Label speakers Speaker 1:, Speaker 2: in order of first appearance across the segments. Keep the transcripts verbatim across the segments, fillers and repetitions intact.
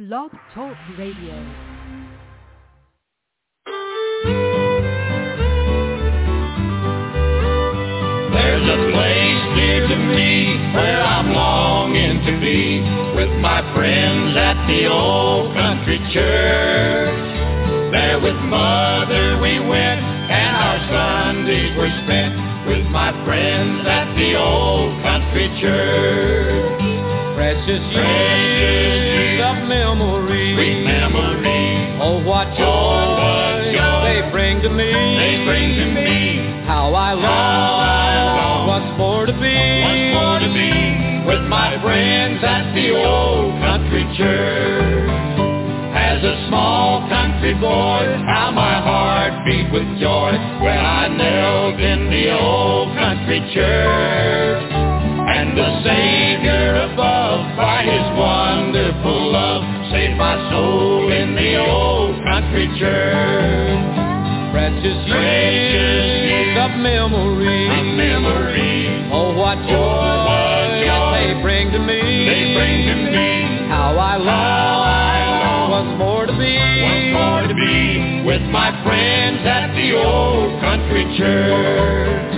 Speaker 1: Blog Talk Radio.
Speaker 2: There's a place near to me where I'm longing to be with my friends at the old country church. There with Mother we went and our Sundays were spent with my friends at the old country church.
Speaker 3: Precious years of memory,
Speaker 2: sweet memory.
Speaker 3: Oh, what joy,
Speaker 2: oh, what joy
Speaker 3: they bring to me.
Speaker 2: They bring to me.
Speaker 3: How I long,
Speaker 2: How I long
Speaker 3: once more to be,
Speaker 2: once more to be with my friends at the old country church. As a small country boy, how my heart beat with joy when I knelt in the old country church. And the Savior above, by His wonderful love, saved my soul in the old country church.
Speaker 3: Precious years of memory,
Speaker 2: a memory.
Speaker 3: Oh, what joy,
Speaker 2: oh, what joy
Speaker 3: they bring to me.
Speaker 2: They bring to me.
Speaker 3: How I long,
Speaker 2: How I long
Speaker 3: once more to be,
Speaker 2: once more to be with my friends at the old country church.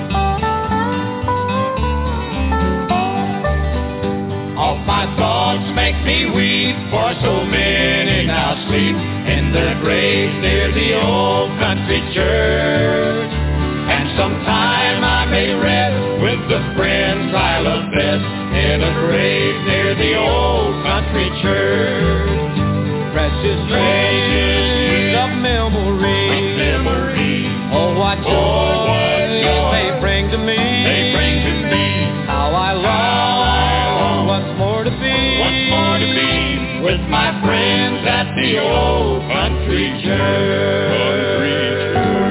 Speaker 2: All my thoughts make me weep, for so many now sleep in their graves near the old country church. And sometime I may rest with the friends I love best in a grave near the old country church.
Speaker 3: Precious years of memory,
Speaker 2: a memory.
Speaker 3: Oh, what joy,
Speaker 2: oh, what joy
Speaker 3: they bring to me.
Speaker 2: They bring to me.
Speaker 3: How I long,
Speaker 2: How I long
Speaker 3: once more to be,
Speaker 2: once more to be with my friends at the old country church.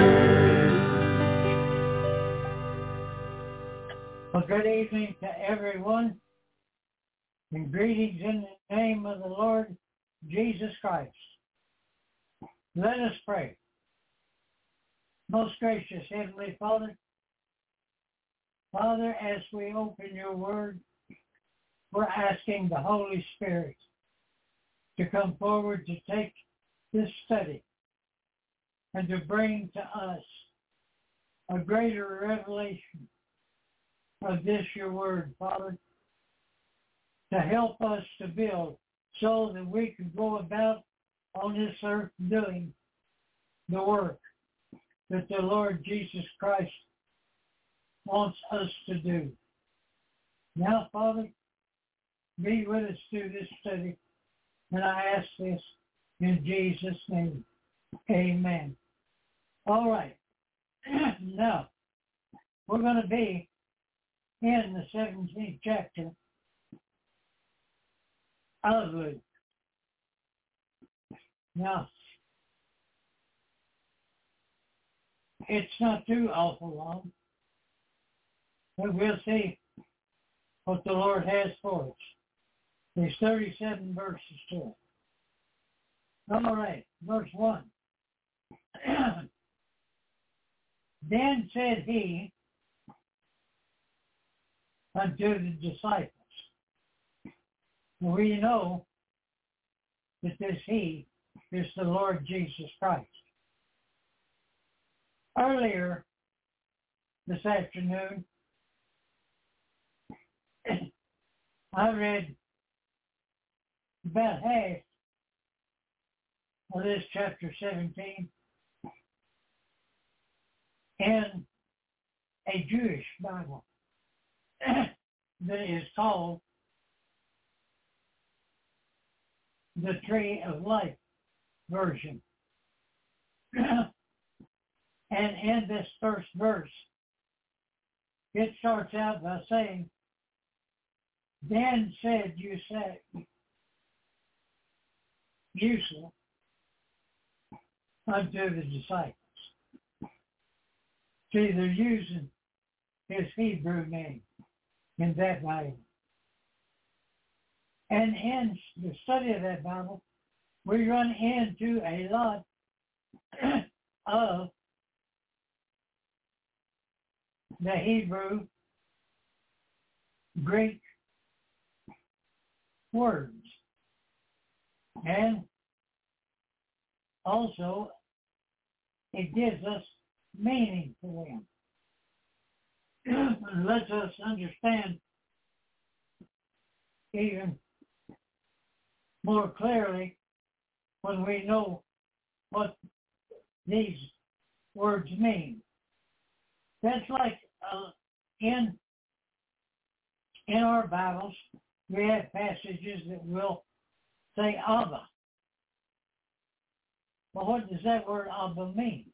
Speaker 4: Well, good evening to everyone, and greetings in the name of the Lord Jesus Christ. Let us pray. Most gracious Heavenly Father, Father, as we open your word, we're asking the Holy Spirit to come forward to take this study and to bring to us a greater revelation of this your word, Father, to help us to build so that we can go about on this earth doing the work that the Lord Jesus Christ wants us to do. Now, Father, be with us through this study, and I ask this in Jesus' name. Amen. All right. Now, we're going to be in the seventeenth chapter of Luke. Now, it's not too awful long, but we'll see what the Lord has for us. There's thirty-seven verses to it. All right, verse one. Then said he unto the disciples. We know that this he is the Lord Jesus Christ. Earlier this afternoon, I read about half of this chapter seventeen in a Jewish Bible that is called the Tree of Life version. And in this first verse, it starts out by saying, then said you said, Yusuf unto the disciples. See, they're using his Hebrew name in that Bible. And in the study of that Bible, we run into a lot of the Hebrew, Greek words And also, it gives us meaning to them. It lets us understand even more clearly when we know what these words mean. That's like uh, in in our Bibles, we have passages that will say Abba. Well, what does that word Abba mean?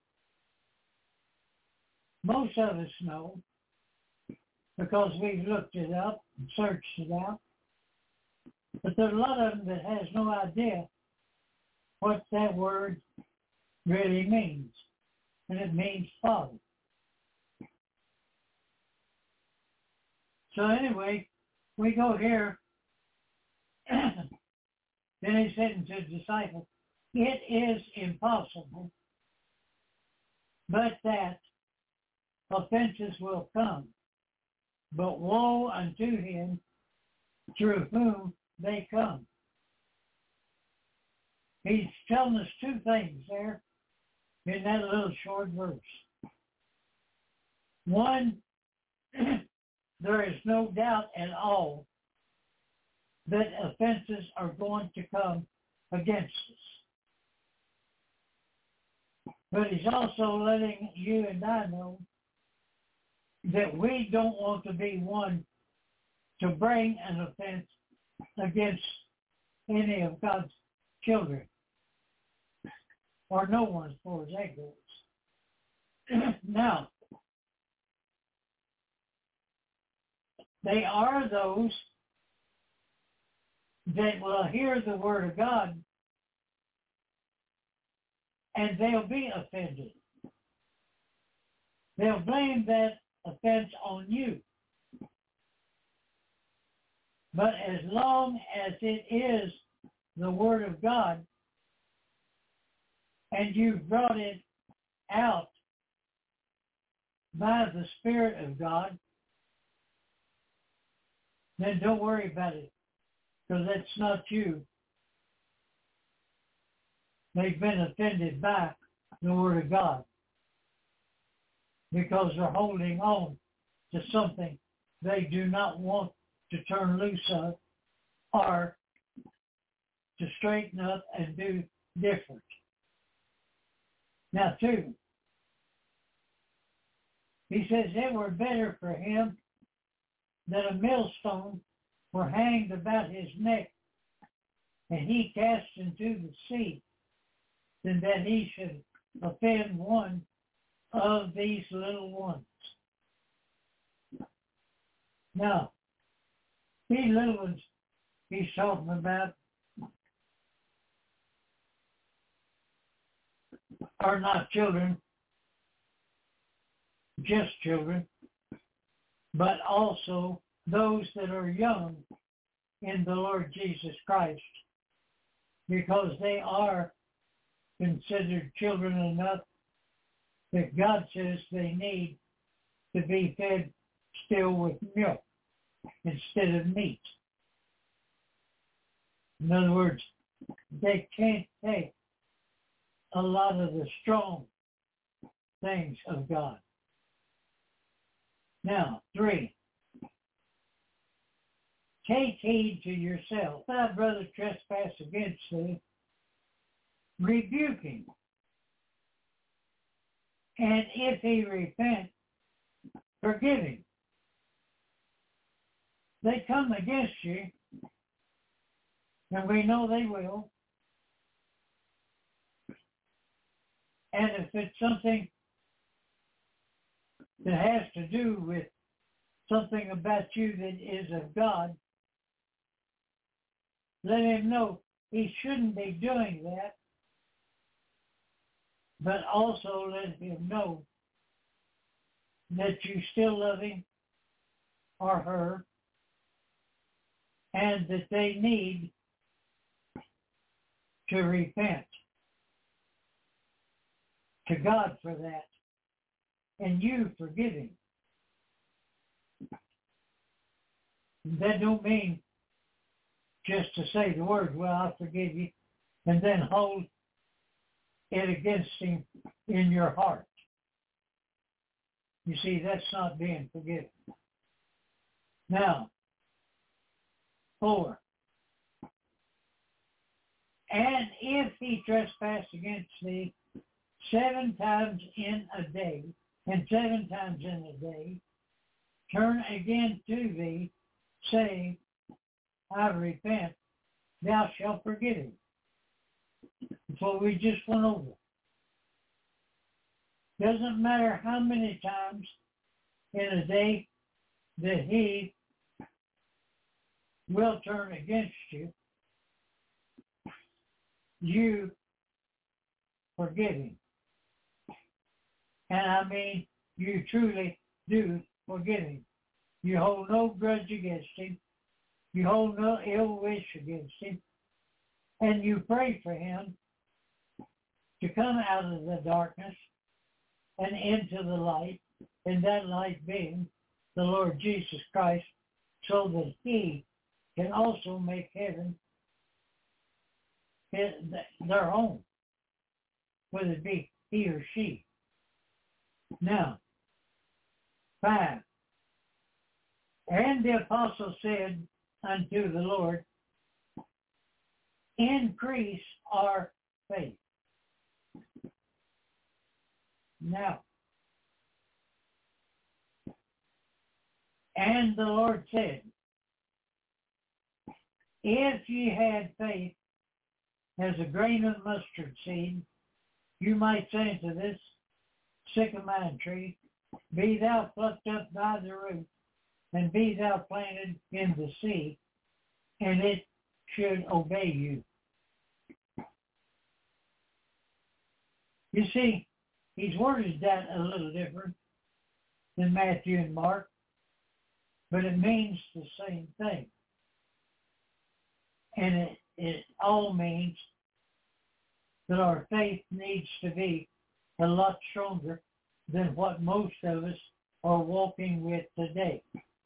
Speaker 4: Most of us know because we've looked it up and searched it out. But there's a lot of them that has no idea what that word really means. And it means Father. So anyway, we go here. Then he said to the disciples, it is impossible, but that offenses will come. But woe unto him through whom they come. He's telling us two things there in that little short verse. One, there is no doubt at all that offenses are going to come against us. But he's also letting you and I know that we don't want to be one to bring an offense against any of God's children, or no one as far as that goes. Now, they are those that will hear the word of God and they'll be offended. They'll blame that offense on you. But as long as it is the word of God and you've brought it out by the Spirit of God, then don't worry about it, because that's not you. They've been offended by the Word of God because they're holding on to something they do not want to turn loose of or to straighten up and do different. Now, two, he says it were better for him that a millstone were hanged about his neck and he cast into the sea than that he should offend one of these little ones. Now, these little ones he's talking about are not children, just children, but also those that are young in the Lord Jesus Christ, because they are considered children enough that God says they need to be fed still with milk instead of meat. In other words, they can't take a lot of the strong things of God. Now, three, take heed to yourself. If thy brother trespass against thee, rebuke him. And if he repent, forgive him. They come against you, and we know they will. And if it's something that has to do with something about you that is of God, let him know he shouldn't be doing that, but also let him know that you still love him or her and that they need to repent to God for that, and you forgive him. That don't mean just to say the words, well, I forgive you, and then hold it against him in your heart. You see, that's not being forgiven. Now, four. And if he trespass against thee seven times in a day, and seven times in a day, turn again to thee, saying, I repent, thou shalt forgive him. That's what we just went over. Doesn't matter how many times in a day that he will turn against you, you forgive him. And I mean, you truly do forgive him. You hold no grudge against him. You hold no ill wish against him. And you pray for him to come out of the darkness and into the light, and that light being the Lord Jesus Christ, so that he can also make heaven his, their home, whether it be he or she. Now, five. And the apostle said unto the Lord, increase our faith. Now, and the Lord said, if ye had faith as a grain of mustard seed, you might say unto this sycamore tree, be thou plucked up by the root, and be thou planted in the sea, and it should obey you. You see, he's worded that a little different than Matthew and Mark, but it means the same thing. And it, it all means that our faith needs to be a lot stronger than what most of us are walking with today.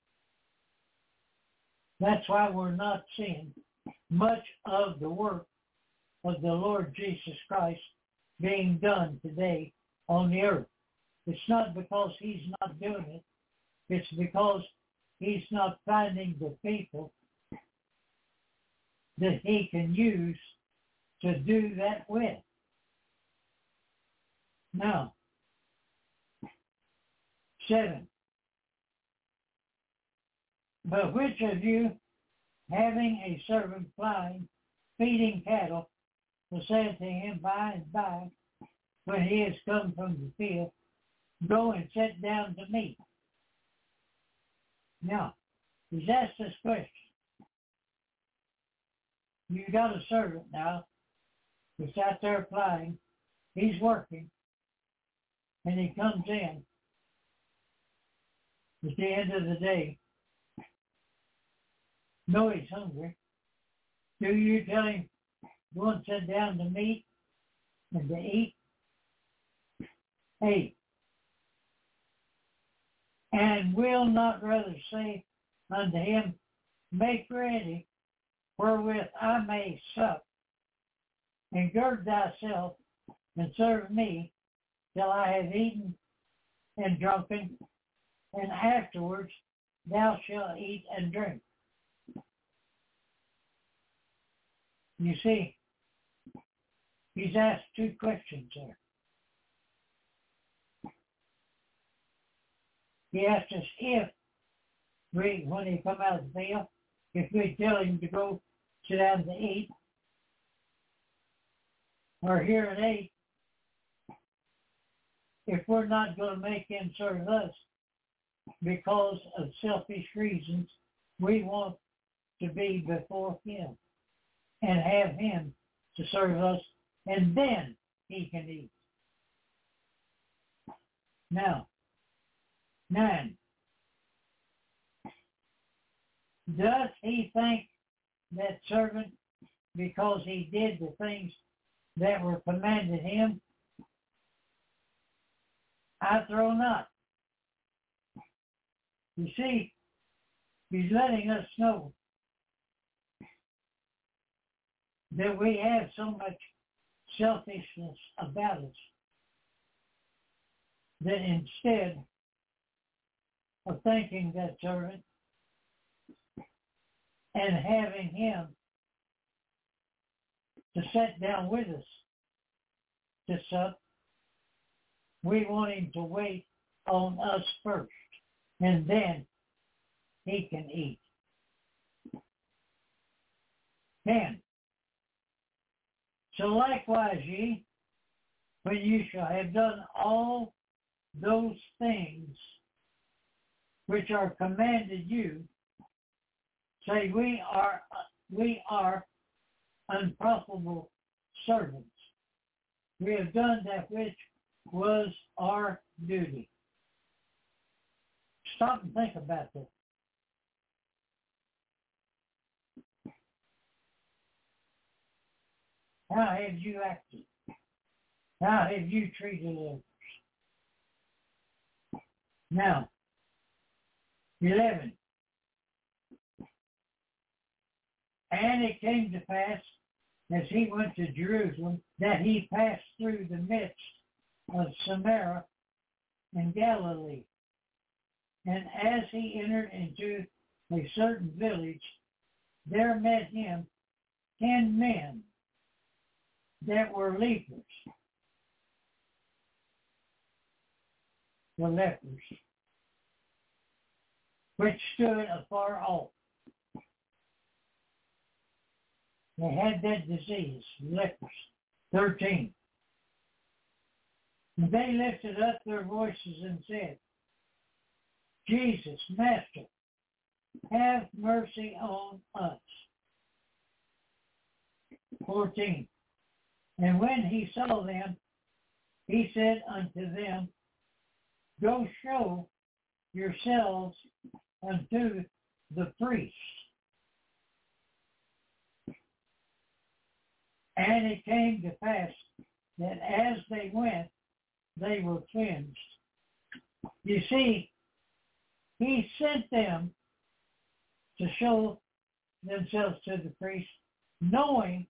Speaker 4: That's why we're not seeing much of the work of the Lord Jesus Christ being done today on the earth. It's not because he's not doing it. It's because he's not finding the people that he can use to do that with. Now, seven. But which of you, having a servant flying, feeding cattle, will say to him by and by, when he has come from the field, go and sit down to meat? Now, he's asked this question. You got a servant now that's out there flying. He's working. And he comes in at the end of the day. Know he's hungry. Do you tell him, go and sit down to meat and to eat? Eight. And will not rather say unto him, make ready, wherewith I may sup, and gird thyself, and serve me, till I have eaten and drunken, and afterwards thou shalt eat and drink. You see, he's asked two questions there. He asked us if, we, when he come out of the field, if we tell him to go sit down to eat, or here at eight, if we're not going to make him serve us because of selfish reasons, we want to be before him and have him to serve us, and then he can eat. Now, nine. Does he thank that servant because he did the things that were commanded him? I throw not. You see, he's letting us know that we have so much selfishness about us that instead of thanking that servant and having him to sit down with us to sup, we want him to wait on us first, and then he can eat. ten. So likewise ye, when you shall have done all those things which are commanded you, say we are we are unprofitable servants. We have done that which was our duty. Stop and think about that. How have you acted? How have you treated others? Now, eleven. And it came to pass, as he went to Jerusalem, that he passed through the midst of Samaria and Galilee. And as he entered into a certain village, there met him ten men that were lepers. The lepers, which stood afar off. They had that disease, lepers. thirteen. And they lifted up their voices and said, Jesus, Master, have mercy on us. fourteen. And when he saw them, he said unto them, Go show yourselves unto the priests. And it came to pass that as they went, they were cleansed. You see, he sent them to show themselves to the priests, knowing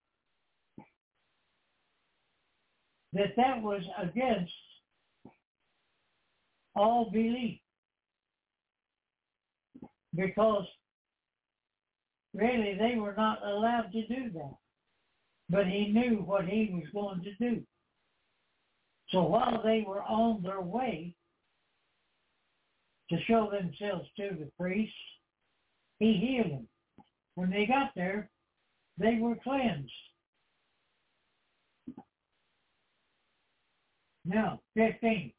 Speaker 4: that that was against all belief. Because really they were not allowed to do that. But he knew what he was going to do. So while they were on their way to show themselves to the priests, he healed them. When they got there, they were cleansed. Now, fifteen.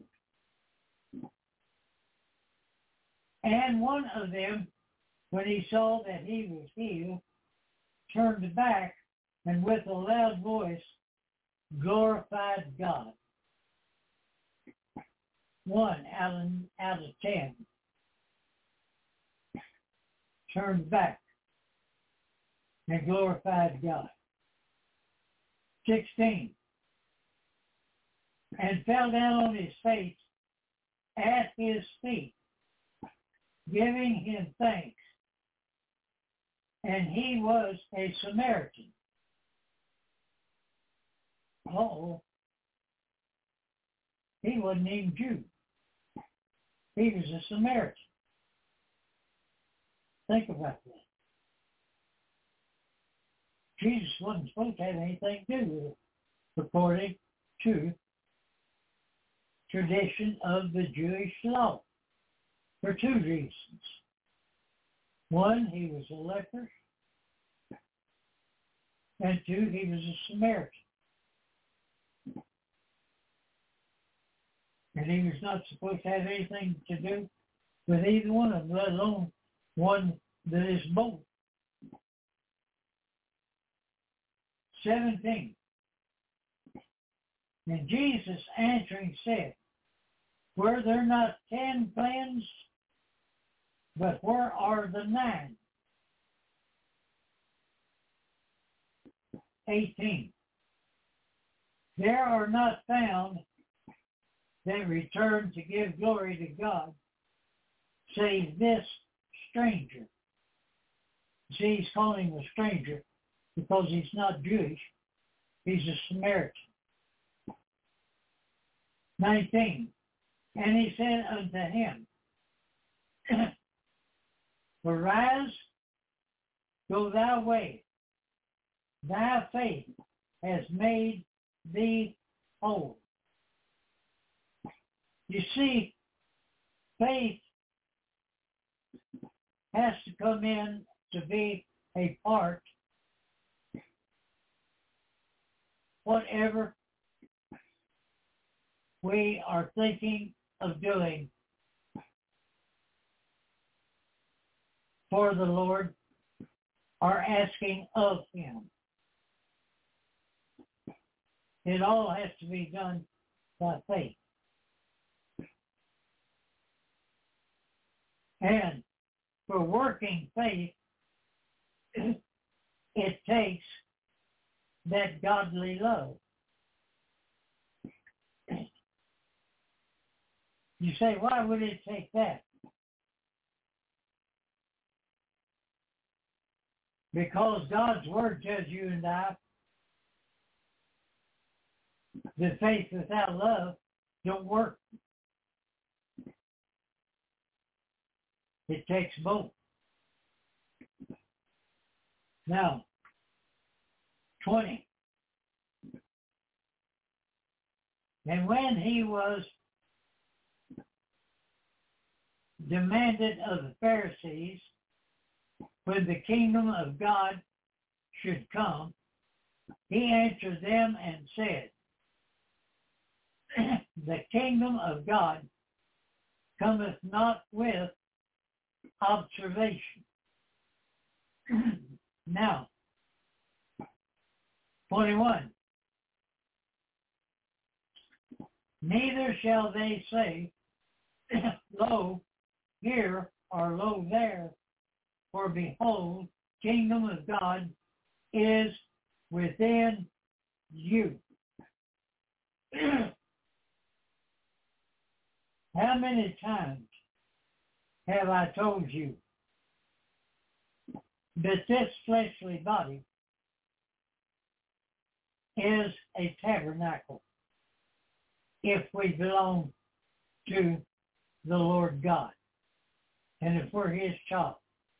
Speaker 4: And one of them, when he saw that he was healed, turned back and with a loud voice glorified God. One out of, out of ten turned back and glorified God. sixteen. And fell down on his face at his feet, giving him thanks. And he was a Samaritan. Oh, he wasn't even Jew. He was a Samaritan. Think about that. Jesus wasn't supposed to have anything to do with it, according to tradition of the Jewish law, for two reasons. One, he was a leper, and two, he was a Samaritan. And he was not supposed to have anything to do with either one of them, let alone one that is both. seventeen. And Jesus answering said, Were there not ten cleansed? But where are the nine? eighteen. There are not found that return to give glory to God, save this stranger. See, he's calling him a stranger because he's not Jewish. He's a Samaritan. nineteen. And he said unto him, Arise, go thy way. Thy faith has made thee whole. You see, faith has to come in to be a part, whatever we are thinking of doing for the Lord, are asking of Him. It all has to be done by faith. And for working faith, it takes that godly love. You say, why would it take that? Because God's Word tells you and I that faith without love don't work. It takes both. Now, twenty. And when he was demanded of the Pharisees when the kingdom of God should come, he answered them and said, the kingdom of God cometh not with observation. Now, twenty-one. Neither shall they say, lo here or lo there, for behold, kingdom of God is within you. How many times have I told you that this fleshly body is a tabernacle if we belong to the Lord God and if we're His child?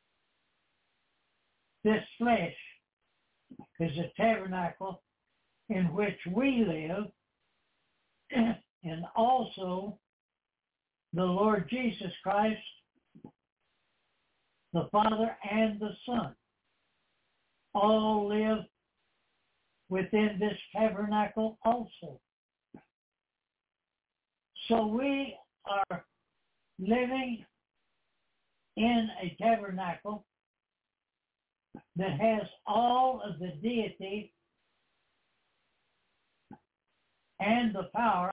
Speaker 4: This flesh is a tabernacle in which we live, and also the Lord Jesus Christ, the Father and the Son, all live within this tabernacle also. So we are living in a tabernacle that has all of the deity and the power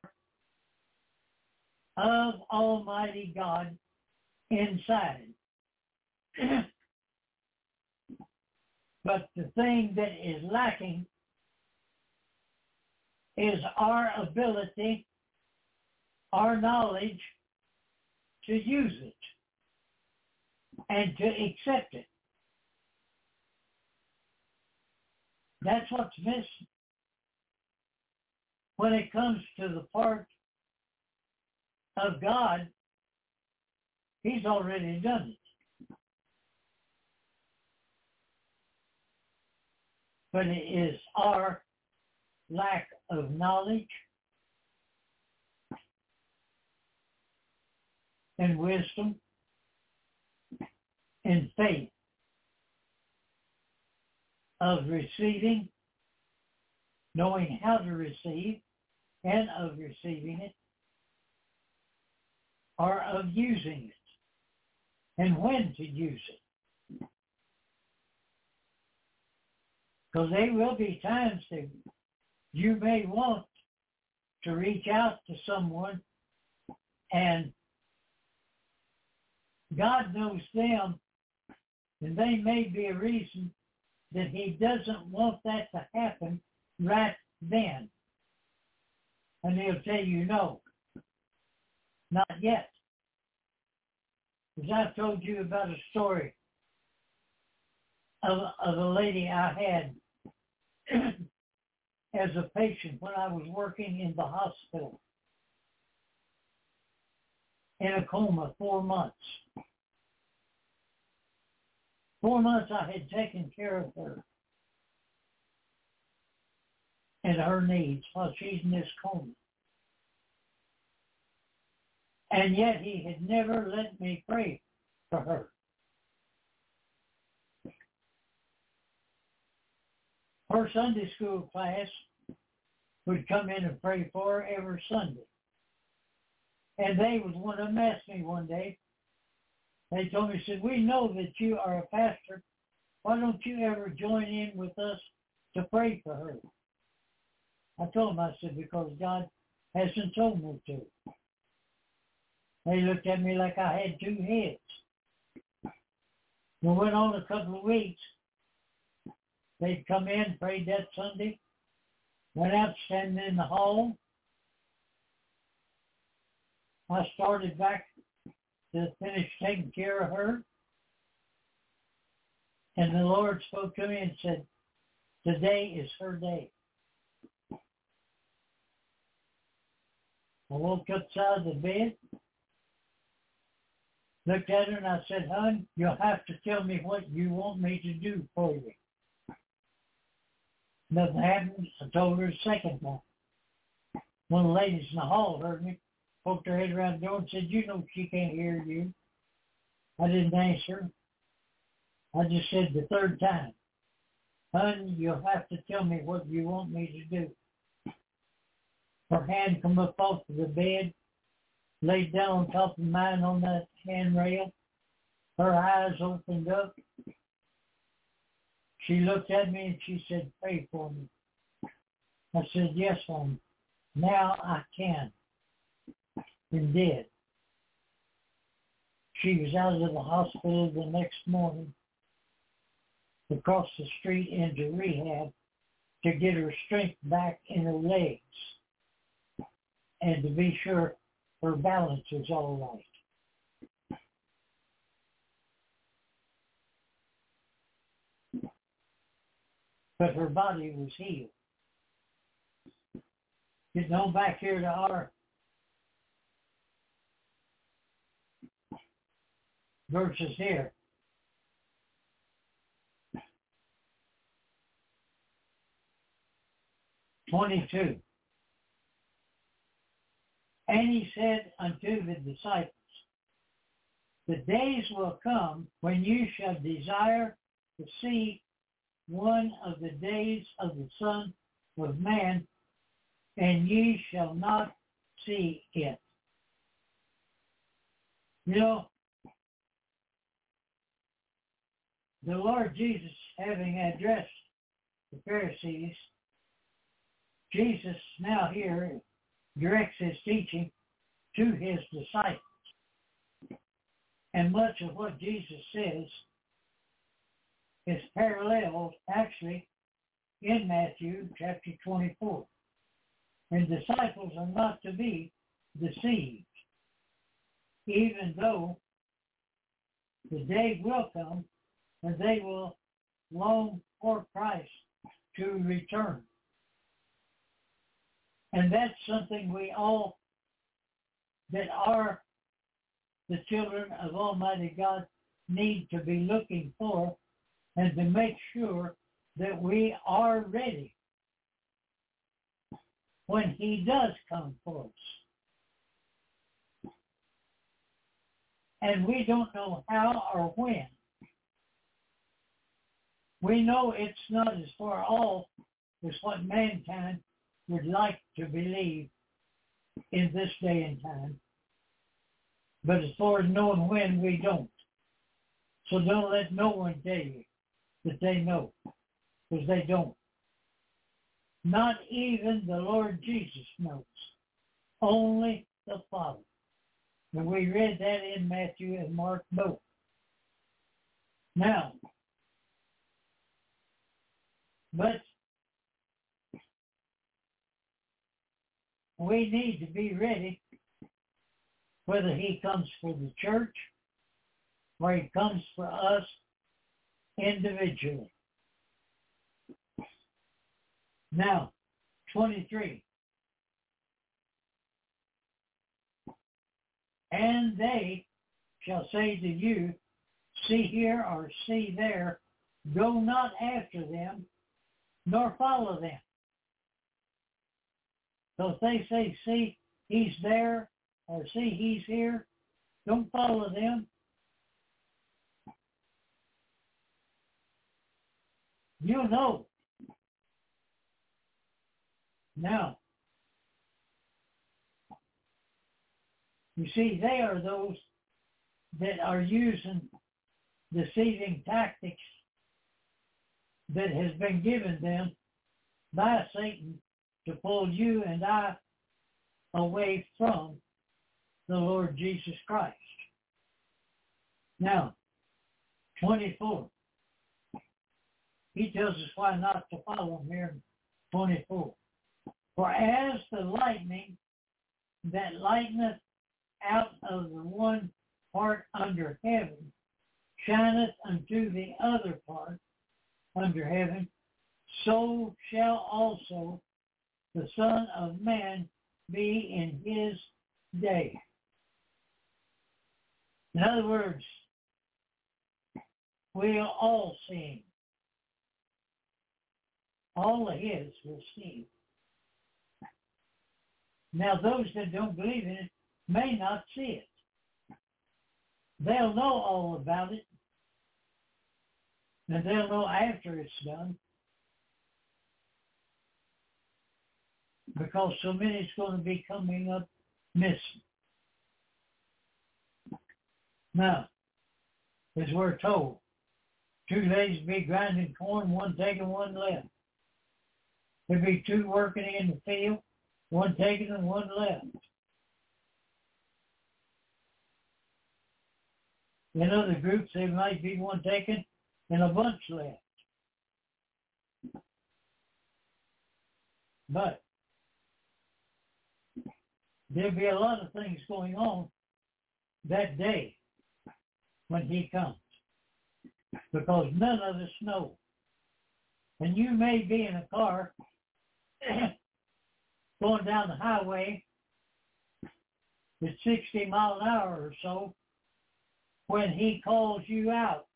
Speaker 4: of Almighty God inside. But the thing that is lacking is our ability, our knowledge to use it and to accept it. That's what's missing. When it comes to the part of God, He's already done it. But it is our lack of knowledge and wisdom and faith of receiving, knowing how to receive, and of receiving it, or of using it, and when to use it. Because there will be times that you may want to reach out to someone, and God knows them, and they may be a reason that He doesn't want that to happen right then. And He'll tell you no, not yet. As I've told you about a story of, of a lady I had as a patient when I was working in the hospital in a coma four months. Four months I had taken care of her and her needs while she's in this coma. And yet he had never let me pray for her. Her Sunday school class would come in and pray for her every Sunday. And they was one of them asked me one day, they told me, said, we know that you are a pastor. Why don't you ever join in with us to pray for her? I told them, I said, because God hasn't told me to. They looked at me like I had two heads. We went on a couple of weeks. They'd come in, prayed that Sunday, went out standing in the hall. I started back to finish taking care of her. And the Lord spoke to me and said, today is her day. I woke up outside the bed, looked at her, and I said, hon, you'll have to tell me what you want me to do for you. Nothing happened. I told her a second time. One of the ladies in the hall heard me, poked her head around the door and said, you know she can't hear you. I didn't answer. I just said the third time, hon, you'll have to tell me what you want me to do. Her hand come up off of the bed, laid down on top of mine on that handrail. Her eyes opened up. She looked at me and she said, pray for me. I said, yes, Mom. Now I can. And did. She was out of the hospital the next morning, across the street into rehab to get her strength back in her legs and to be sure her balance was all right. But her body was healed. Getting on back here to our verses here. twenty-two. And he said unto the disciples, the days will come when you shall desire to see one of the days of the Son of Man, and ye shall not see it. You know, the Lord Jesus, having addressed the Pharisees, Jesus now here directs his teaching to his disciples. And much of what Jesus says is paralleled actually in Matthew chapter twenty-four. And disciples are not to be deceived, even though the day will come when they will long for Christ to return. And that's something we all that are the children of Almighty God need to be looking for, and to make sure that we are ready when he does come for us. And we don't know how or when. We know it's not as far off as what mankind would like to believe in this day and time. But as far as knowing when, we don't. So don't let no one tell you that they know, because they don't. Not even the Lord Jesus knows. Only the Father. And we read that in Matthew and Mark both. Now, but we need to be ready, whether he comes for the church or he comes for us individually. Now, twenty-three. And they shall say to you, see here or see there, go not after them, nor follow them. So if they say, see, he's there, or see, he's here, don't follow them. You'll know. Now, you see, they are those that are using deceiving tactics that has been given them by Satan to pull you and I away from the Lord Jesus Christ. Now, twenty-four. He tells us why not to follow him here in twenty-four. For as the lightning that lighteneth out of the one part under heaven shineth unto the other part under heaven, so shall also the Son of Man be in his day. In other words, we'll all see him. All of his will see him. Now those that don't believe in it may not see it. They'll know all about it. And they'll know after it's done. Because so many is going to be coming up missing. Now, as we're told, two ladies be grinding corn, one taking, one left. There'd be two working in the field, one taking and one left. In other groups, there might be one taken and a bunch left. But there'll be a lot of things going on that day when he comes, because none of us know. And you may be in a car going down the highway at sixty miles an hour or so when he calls you out.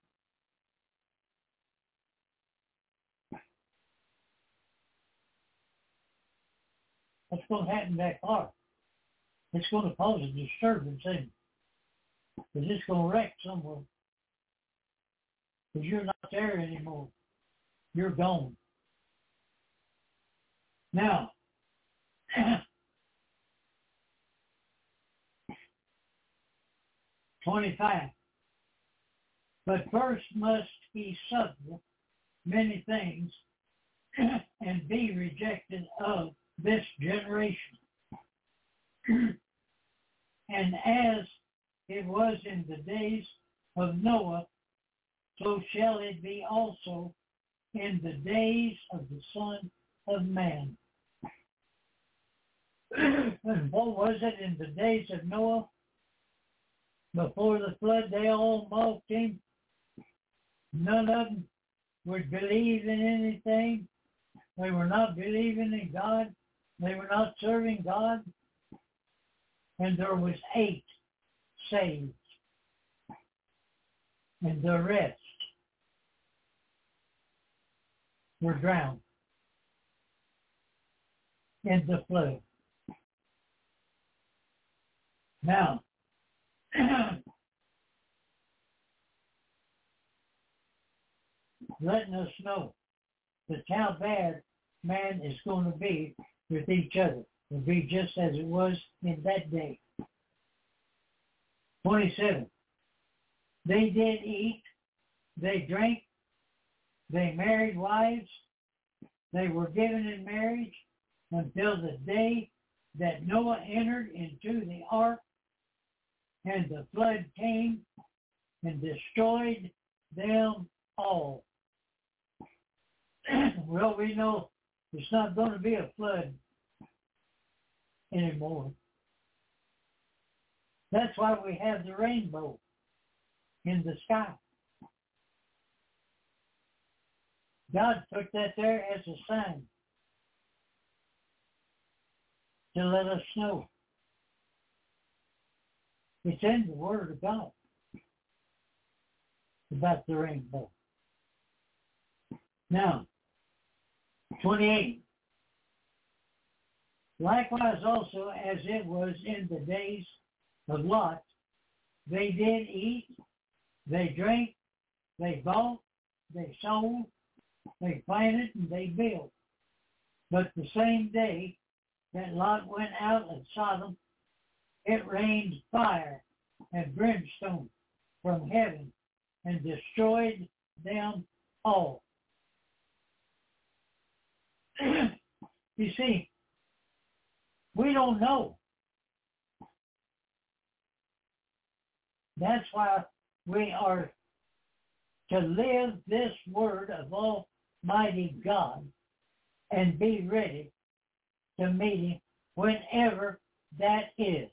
Speaker 4: What's going to happen to that car? It's going to cause a disturbance in it. Because it's going to wreck somewhere. Because you're not there anymore. You're gone. Now, twenty-five. But first must he suffer many things and be rejected of this generation. And as it was in the days of Noah, so shall it be also in the days of the Son of Man. And what was it in the days of Noah? Before the flood, they all mocked him. None of them would believe in anything. They were not believing in God. They were not serving God. And there was eight saved. And the rest were drowned in the flood. Now, letting us know that how bad man is going to be with each other. It'll be just as it was in that day. twenty-seven. They did eat, they drank, they married wives, they were given in marriage until the day that Noah entered into the ark, and the flood came and destroyed them all. Well, we know it's not going to be a flood anymore. That's why we have the rainbow in the sky. God put that there as a sign to let us know. It's in the Word of God about the rainbow. Now, twenty-eight. Likewise also as it was in the days of Lot, they did eat, they drank, they bought, they sold, they planted, and they built. But the same day that Lot went out of Sodom, it rained fire and brimstone from heaven and destroyed them all. You see, we don't know. That's why we are to live this word of Almighty God and be ready to meet Him whenever that is.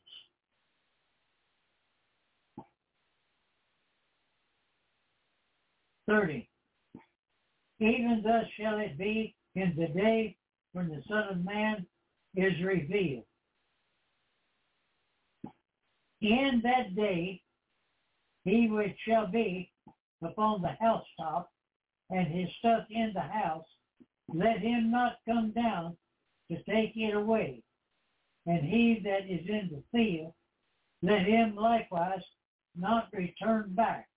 Speaker 4: thirty. Even thus shall it be in the day when the Son of Man is revealed. In that day, he which shall be upon the housetop and his stuff in the house, let him not come down to take it away. And he that is in the field, let him likewise not return back.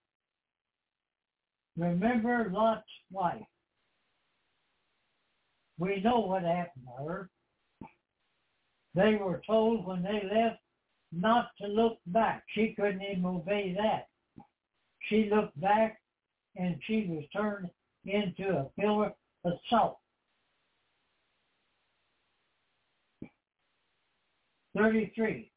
Speaker 4: Remember Lot's wife. We know what happened to her. They were told when they left not to look back. She couldn't even obey that. She looked back and she was turned into a pillar of salt. thirty-three.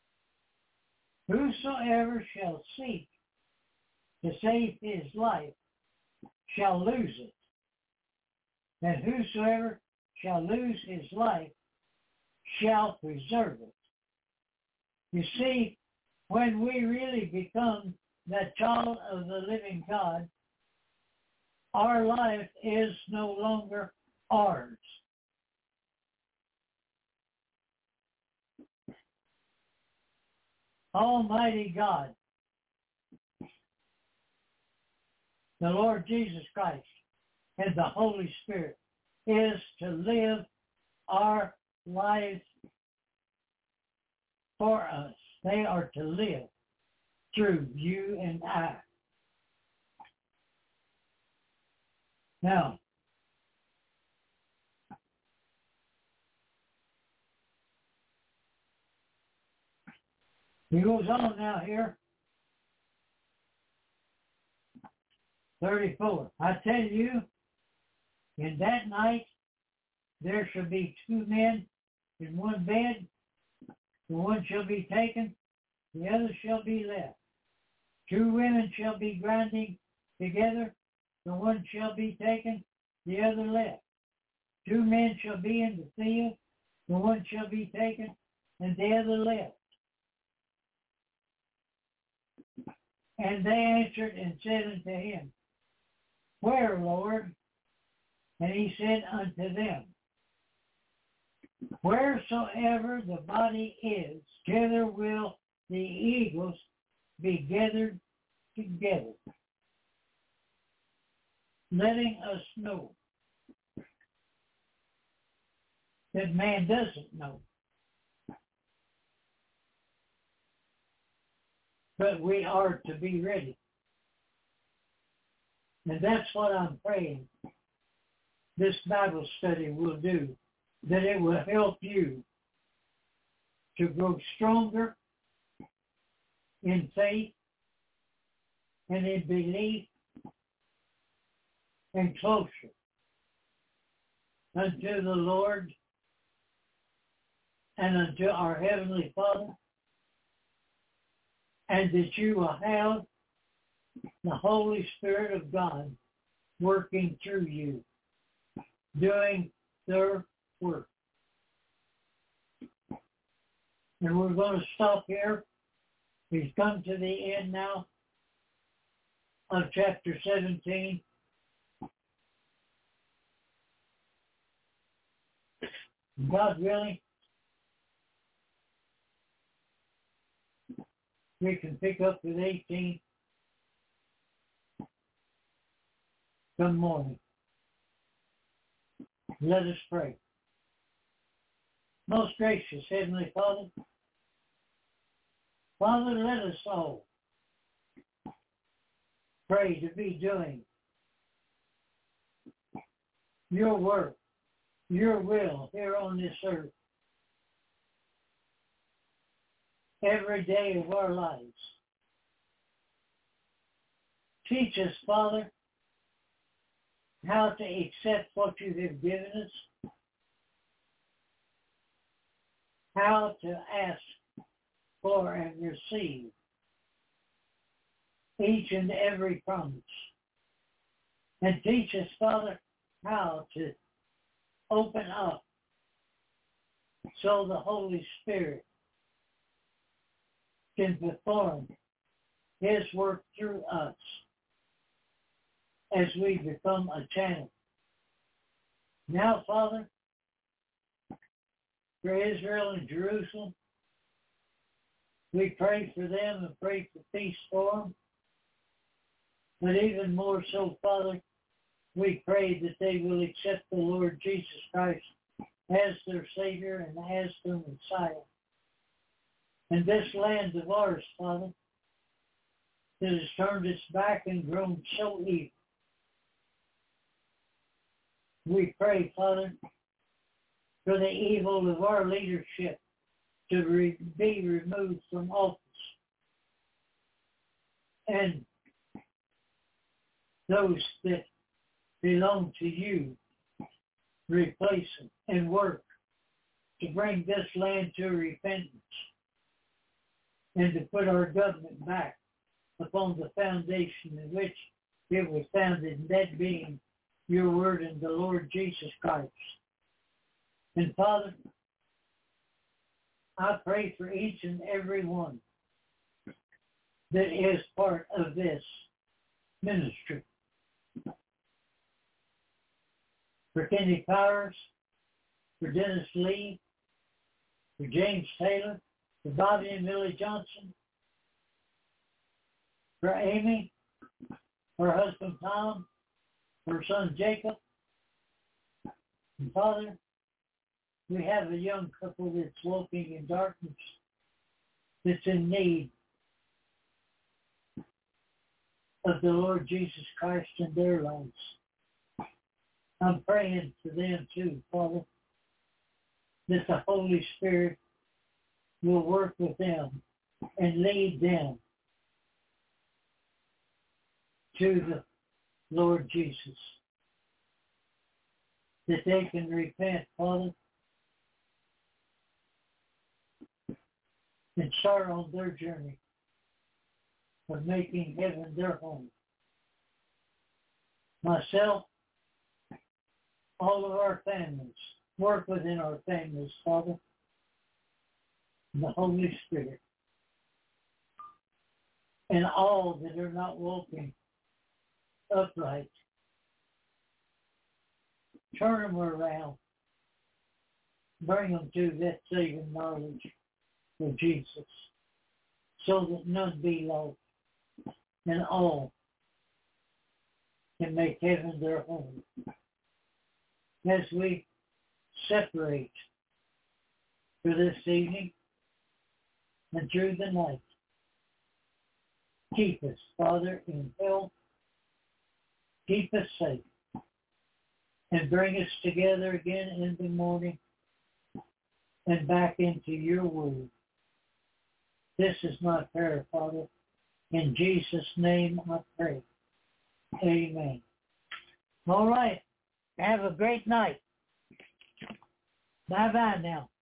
Speaker 4: Whosoever shall seek to save his life shall lose it. And whosoever shall lose his life shall preserve it. You see, when we really become that child of the living God, our life is no longer ours. Almighty God, the Lord Jesus Christ, and the Holy Spirit is to live our lives for us. They are to live through you and I. Now, he goes on now here. thirty-four. I tell you, in that night there shall be two men in one bed. The one shall be taken, the other shall be left. Two women shall be grinding together. The one shall be taken, the other left. Two men shall be in the field. The one shall be taken, and the other left. And they answered and said unto him, Where, Lord? And he said unto them, Wheresoever the body is, thither will the eagles be gathered together. Letting us know that man doesn't know. But we are to be ready. And that's what I'm praying this Bible study will do, that it will help you to grow stronger in faith and in belief and closer unto the Lord and unto our Heavenly Father, and that you will have the Holy Spirit of God working through you, doing their work. And we're going to stop here. We've come to the end now of chapter seventeen. God willing, we can pick up with eighteen come morning. Let us pray. Most gracious Heavenly Father, Father, let us all pray to be doing your work, your will here on this earth every day of our lives. Teach us, Father, how to accept what you have given us, how to ask for and receive each and every promise. And teach us, Father, how to open up so the Holy Spirit can perform his work through us as we become a channel. Now, Father, for Israel and Jerusalem, we pray for them and pray for peace for them. But even more so, Father, we pray that they will accept the Lord Jesus Christ as their Savior and as their Messiah. And this land of ours, Father, that has turned its back and grown so evil, we pray, Father, for the evil of our leadership to re- be removed from office. And those that belong to you, replace them and work to bring this land to repentance and to put our government back upon the foundation in which it was founded, and that being your word and the Lord Jesus Christ. And Father, I pray for each and every one that is part of this ministry. For Kenny Powers, for Dennis Lee, for James Taylor, for Bobby and Millie Johnson, for Amy, her husband Tom, her son Jacob. And Father, we have a young couple that's walking in darkness, that's in need of the Lord Jesus Christ in their lives. I'm praying for them too, Father, that the Holy Spirit will work with them and lead them to the Lord Jesus, that they can repent, Father, and start on their journey of making heaven their home. Myself, all of our families, work within our families, Father, and the Holy Spirit, and all that are not walking upright, turn them around, bring them to that saving knowledge of Jesus, so that none be lost, and all can make heaven their home. As we separate for this evening and through the night, keep us, Father, in health, keep us safe, and bring us together again in the morning and back into your word. This is my prayer, Father. In Jesus' name I pray. Amen. All right. Have a great night. Bye-bye now.